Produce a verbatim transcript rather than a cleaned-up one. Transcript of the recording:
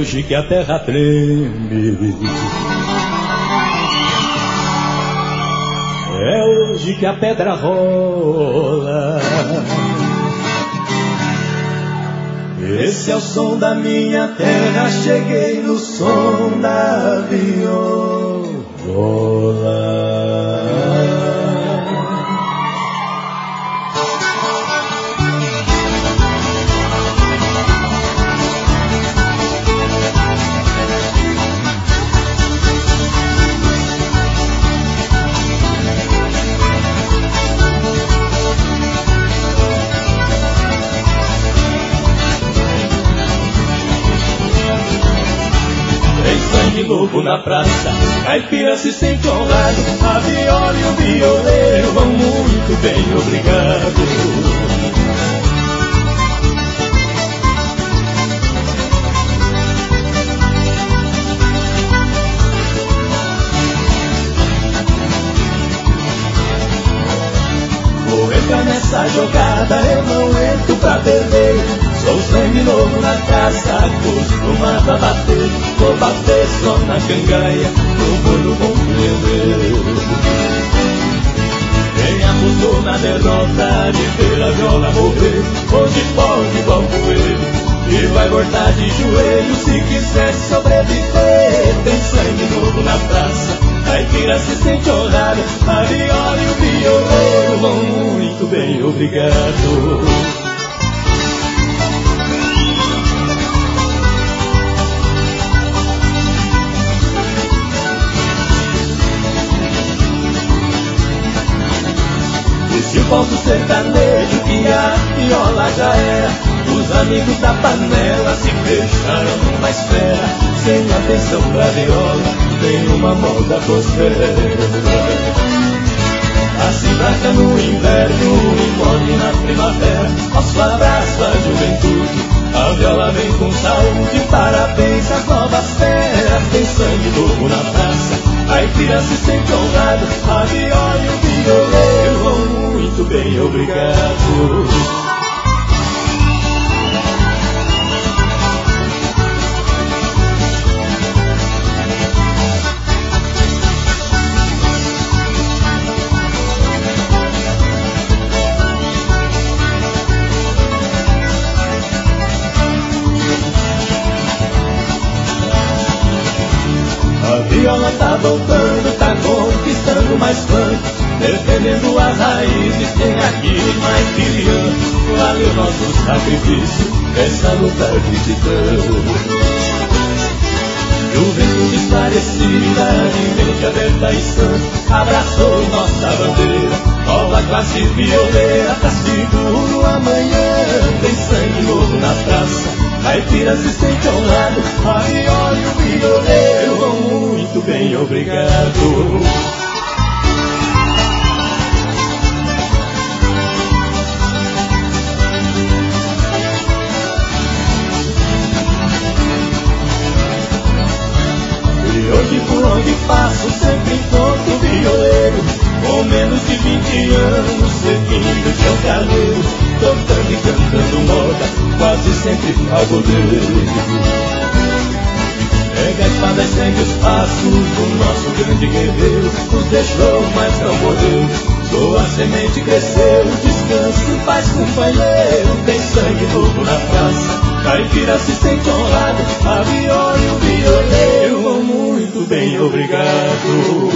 hoje que a terra treme. É hoje que a pedra rola. Esse é o som da minha terra, cheguei no som da viola. De novo na praça, caipira se sente honrado, a viola e o violeiro vão muito bem, obrigado. Vou entrar nessa jogada, eu não entro pra perder. Sou sangue novo na caça, acostumado a bater. Vou bater só na cangaia, no bolo bom meu. Quem apostou na derrota de ver a viola morrer, hoje pode igual coelho e vai voltar de joelho se quiser sobreviver. Tem sangue novo na praça, caipira se sente honrado, a viola e o violeiro vão muito bem, obrigado. Se o povo sertanejo que a viola já era, os amigos da panela se fecharam numa esfera, sem atenção pra viola, nenhuma moda prospera. Assim braca no inverno e morre na primavera, nosso abraço à juventude, a viola vem com saúde, parabéns às novas feras. Tem sangue novo na praça, a caipira se sente honrado, a viola e o violeiro vão muito bem, obrigado. A viola tá voltando, tá conquistando mais fãs, defendendo as raízes, tem aqui mais brilhante. Valeu nosso sacrifício, essa luta acreditando. Juventude esclarecida, de mente aberta e sã, abraçou nossa bandeira, nova classe violeira, tá seguro amanhã. Tem sangue novo na praça, caipira se sente honrado, a viola e o violeiro vão muito bem, obrigado. Hoje por onde passo sempre encontro violeiro, com menos de vinte anos, seguindo seu carneiro, tocando e cantando moda, quase sempre pagodeiro. Pega a espada e segue os passos do nosso grande guerreiro, nos deixou, mas não morreu, sua semente cresceu, descanso e paz, companheiro. Tem sangue novo na praça, caipira se sente honrado, a viola e o violeiro vão muito bem, obrigado.